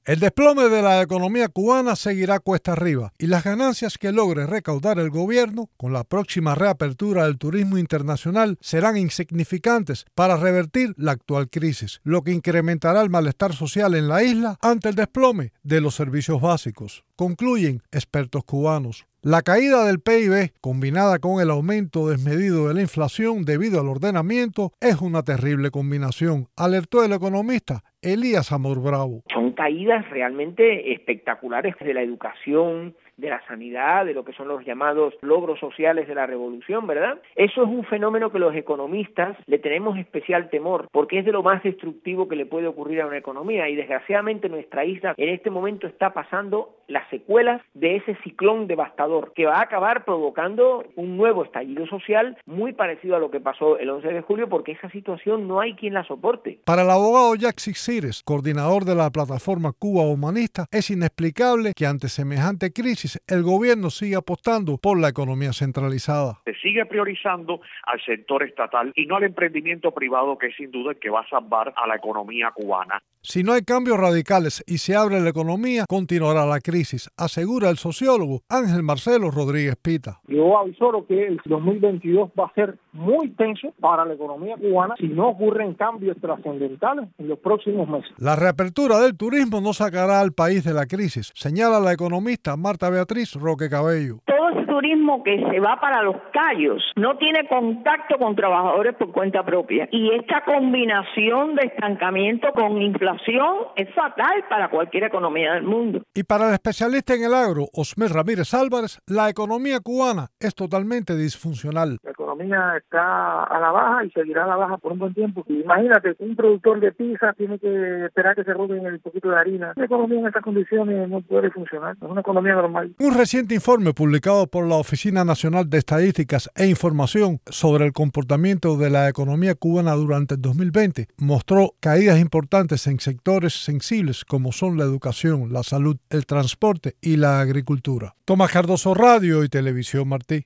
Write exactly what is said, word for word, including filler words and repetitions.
El desplome de la economía cubana seguirá cuesta arriba y las ganancias que logre recaudar el gobierno con la próxima reapertura del turismo internacional serán insignificantes para revertir la actual crisis, lo que incrementará el malestar social en la isla ante el desplome de los servicios básicos, concluyen expertos cubanos. La caída del P I B, combinada con el aumento desmedido de la inflación debido al ordenamiento, es una terrible combinación, alertó el economista Elías Amor Bravo. Son caídas realmente espectaculares de la educación, de la sanidad, de lo que son los llamados logros sociales de la revolución, ¿verdad? Eso es un fenómeno que los economistas le tenemos especial temor, porque es de lo más destructivo que le puede ocurrir a una economía, y desgraciadamente nuestra isla en este momento está pasando las secuelas de ese ciclón devastador que va a acabar provocando un nuevo estallido social muy parecido a lo que pasó el once de julio, porque esa situación no hay quien la soporte. Para el abogado Jackson Cires, coordinador de la plataforma Cuba Humanista, es inexplicable que ante semejante crisis el gobierno sigue apostando por la economía centralizada. Se sigue priorizando al sector estatal y no al emprendimiento privado, que es sin duda el que va a salvar a la economía cubana. Si no hay cambios radicales y se abre la economía, continuará la crisis, asegura el sociólogo Ángel Marcelo Rodríguez Pita. Yo avisoro que el dos mil veintidós va a ser muy tenso para la economía cubana si no ocurren cambios trascendentales en los próximos meses. La reapertura del turismo no sacará al país de la crisis, señala la economista Marta Beatriz Roque Cabello. Todo ese turismo que se va para los Cayos no tiene contacto con trabajadores por cuenta propia, y esta combinación de estancamiento con inflación es fatal para cualquier economía del mundo. Y para el especialista en el agro, Osmer Ramírez Álvarez, la economía cubana es totalmente disfuncional. La economía está a la baja y seguirá a la baja por un buen tiempo. Imagínate, un productor de pizza tiene que esperar que se roben el poquito de harina. La economía en estas condiciones no puede funcionar, es una economía normal. Un reciente informe publicado por la Oficina Nacional de Estadísticas e Información sobre el comportamiento de la economía cubana durante el dos mil veinte mostró caídas importantes en sectores sensibles como son la educación, la salud, el transporte y la agricultura. Tomás Cardoso, Radio y Televisión Martí.